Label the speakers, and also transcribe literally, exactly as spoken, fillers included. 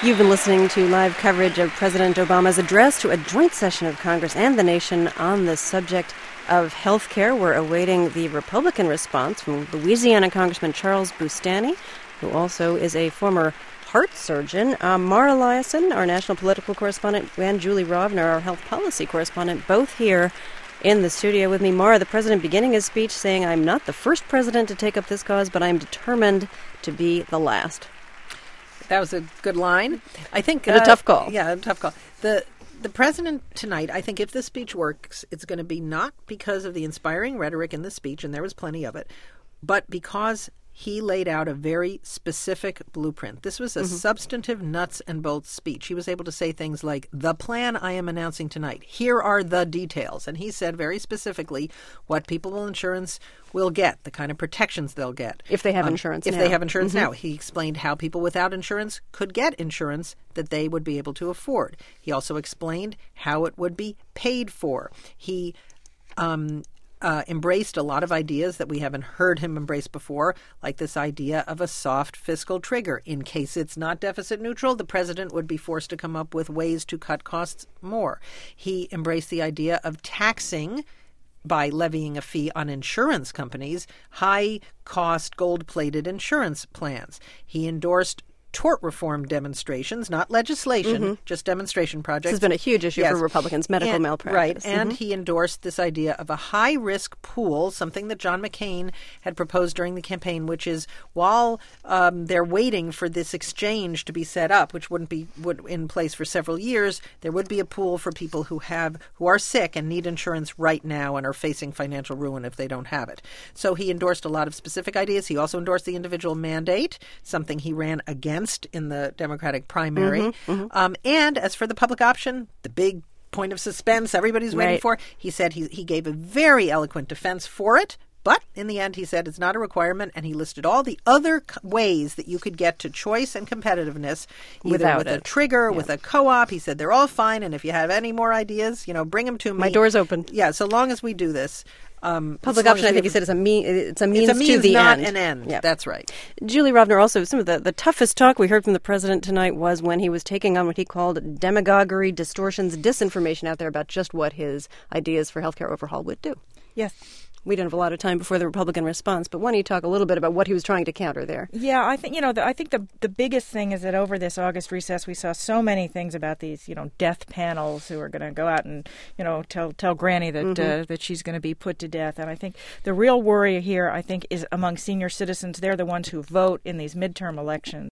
Speaker 1: You've been listening to live coverage of President Obama's address to a joint session of Congress and the nation on the subject of health care. We're awaiting the Republican response from Louisiana Congressman Charles Boustany, who also is a former heart surgeon. Uh, Mara Liasson, our national political correspondent, and Julie Rovner, our health policy correspondent, both here in the studio with me. Mara, the president beginning his speech saying, "I'm not the first president to take up this cause, but I'm determined to be the last."
Speaker 2: That was a good line. I think
Speaker 1: and
Speaker 2: uh,
Speaker 1: a tough call.
Speaker 2: Yeah, a tough call. The the president tonight, I think if this speech works, it's going to be not because of the inspiring rhetoric in the speech, and there was plenty of it, but because he laid out a very specific blueprint. This was a mm-hmm. substantive nuts and bolts speech. He was able to say things like, the plan I am announcing tonight, here are the details. And he said very specifically what people with insurance will get, the kind of protections they'll get.
Speaker 1: If they have
Speaker 2: um,
Speaker 1: insurance
Speaker 2: if
Speaker 1: now.
Speaker 2: they have insurance
Speaker 1: mm-hmm.
Speaker 2: now. He explained how people without insurance could get insurance that they would be able to afford. He also explained how it would be paid for. He um Uh, embraced a lot of ideas that we haven't heard him embrace before, like this idea of a soft fiscal trigger. In case it's not deficit neutral, the president would be forced to come up with ways to cut costs more. He embraced the idea of taxing, by levying a fee on insurance companies, high-cost gold-plated insurance plans. He endorsed tort reform demonstrations, not legislation, mm-hmm. just demonstration projects.
Speaker 1: This has been a huge issue
Speaker 2: yes.
Speaker 1: for Republicans, medical
Speaker 2: and,
Speaker 1: malpractice.
Speaker 2: Right,
Speaker 1: mm-hmm.
Speaker 2: and he endorsed this idea of a high-risk pool, something that John McCain had proposed during the campaign, which is while um, they're waiting for this exchange to be set up, which wouldn't be would, in place for several years, there would be a pool for people who have who are sick and need insurance right now and are facing financial ruin if they don't have it. So he endorsed a lot of specific ideas. He also endorsed the individual mandate, something he ran against in the Democratic primary.
Speaker 1: Mm-hmm, mm-hmm.
Speaker 2: Um, and as for the public option, the big point of suspense everybody's waiting
Speaker 1: right.
Speaker 2: for, he said he, he gave a very eloquent defense for it. But in the end, he said it's not a requirement, and he listed all the other co- ways that you could get to choice and competitiveness, either
Speaker 1: Without
Speaker 2: with
Speaker 1: it.
Speaker 2: a trigger,
Speaker 1: yeah.
Speaker 2: with a co-op. He said they're all fine, and if you have any more ideas, you know, bring them to me.
Speaker 1: My door's open.
Speaker 2: Yeah, so long as we do this. Um,
Speaker 1: Public option, I think you said, is a mean. It's a means,
Speaker 2: it's a means
Speaker 1: to the
Speaker 2: not
Speaker 1: end.
Speaker 2: an end.
Speaker 1: Yep.
Speaker 2: That's right.
Speaker 1: Julie Rovner, also, some of the, the toughest talk we heard from the president tonight was when he was taking on what he called demagoguery, distortions, disinformation out there about just what his ideas for healthcare overhaul would do.
Speaker 3: Yes.
Speaker 1: We don't have a lot of time before the Republican response, but why don't you talk a little bit about what he was trying to counter there?
Speaker 3: Yeah, I think, you know, the, I think the the biggest thing is that over this August recess, we saw so many things about these, you know, death panels who are going to go out and, you know, tell tell Granny that mm-hmm. uh, that she's going to be put to death. And I think the real worry here, I think, is among senior citizens. They're the ones who vote in these midterm elections.